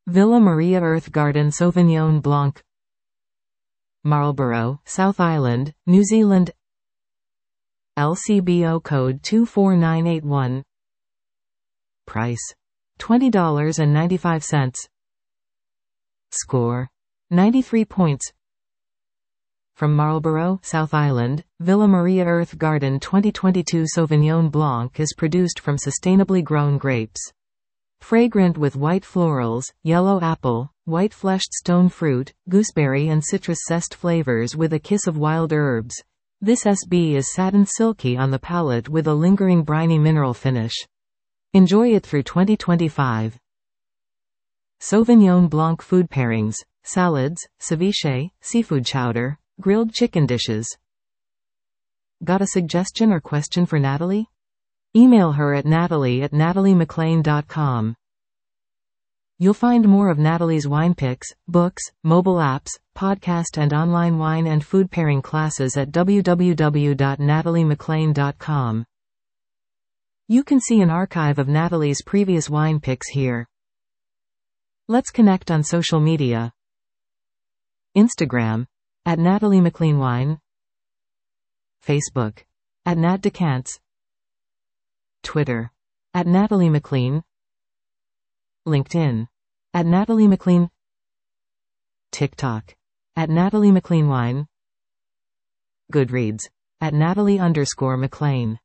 Villa Maria Earth Garden Sauvignon Blanc, Marlborough, South Island, New Zealand. LCBO code 24981. Price $20.95. Score 93 points. From Marlborough, South Island, Villa Maria Earth Garden 2022 Sauvignon Blanc is produced from sustainably grown grapes. Fragrant with white florals, yellow apple, white-fleshed stone fruit, gooseberry and citrus zest flavors with a kiss of wild herbs. This SB is satin silky on the palate with a lingering briny mineral finish. Enjoy it through 2025. Sauvignon Blanc food pairings, salads, ceviche, seafood chowder, grilled chicken dishes. Got a suggestion or question for Natalie? Email her at natalie@nataliemclean.com. You'll find more of Natalie's wine picks, books, mobile apps, podcast and online wine and food pairing classes at www.nataliemclean.com. You can see an archive of Natalie's previous wine picks here. Let's connect on social media. Instagram, @NatalieMcleanWine. Facebook, @NatDecants. Twitter, @NatalieMclean. LinkedIn, @NatalieMclean. TikTok, @NatalieMcleanWine. Goodreads, @Natalie_McLean.